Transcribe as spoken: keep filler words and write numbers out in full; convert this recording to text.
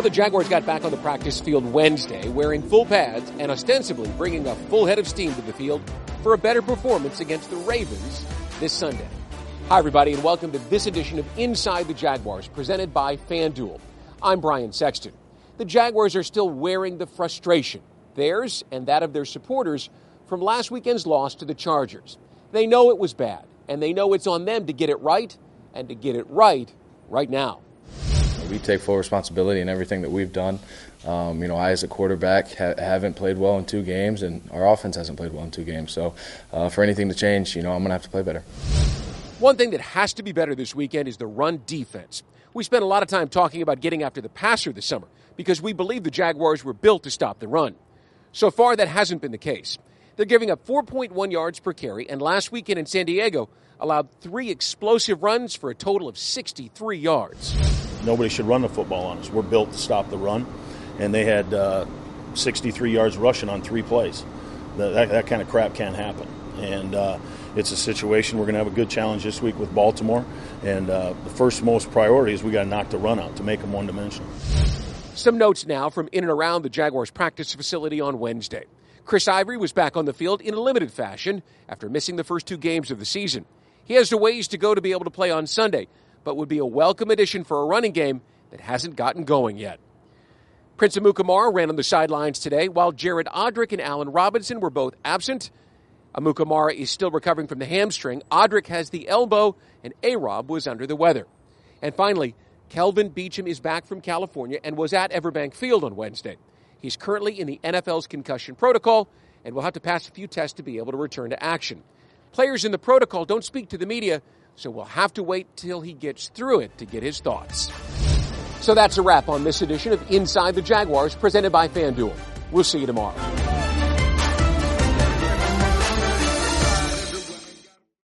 Well, the Jaguars got back on the practice field Wednesday wearing full pads and ostensibly bringing a full head of steam to the field for a better performance against the Ravens this Sunday. Hi, everybody, and welcome to this edition of Inside the Jaguars, presented by FanDuel. I'm Brian Sexton. The Jaguars are still wearing the frustration, theirs and that of their supporters, from last weekend's loss to the Chargers. They know it was bad, and they know it's on them to get it right, and to get it right right now. We take full responsibility in everything that we've done. Um, you know, I as a quarterback ha- haven't played well in two games, and our offense hasn't played well in two games. So uh, for anything to change, you know, I'm going to have to play better. One thing that has to be better this weekend is the run defense. We spent a lot of time talking about getting after the passer this summer because we believe the Jaguars were built to stop the run. So far, that hasn't been the case. They're giving up four point one yards per carry, and last weekend in San Diego allowed three explosive runs for a total of sixty-three yards. Nobody should run the football on us. We're built to stop the run, and they had uh, sixty-three yards rushing on three plays. That, that, that kind of crap can't happen. And uh, it's a situation we're going to have a good challenge this week with Baltimore. And uh, the first most priority is we got to knock the run out to make them one-dimensional. Some notes now from in and around the Jaguars practice facility on Wednesday. Chris Ivory was back on the field in a limited fashion after missing the first two games of the season. He has a ways to go to be able to play on Sunday, but would be a welcome addition for a running game that hasn't gotten going yet. Prince Amukamara ran on the sidelines today, while Jared Odrick and Allen Robinson were both absent. Amukamara is still recovering from the hamstring. Odrick has the elbow, and A-Rob was under the weather. And finally, Kelvin Beachum is back from California and was at Everbank Field on Wednesday. He's currently in the N F L's concussion protocol and will have to pass a few tests to be able to return to action. Players in the protocol don't speak to the media, so we'll have to wait till he gets through it to get his thoughts. So that's a wrap on this edition of Inside the Jaguars, presented by FanDuel. We'll see you tomorrow.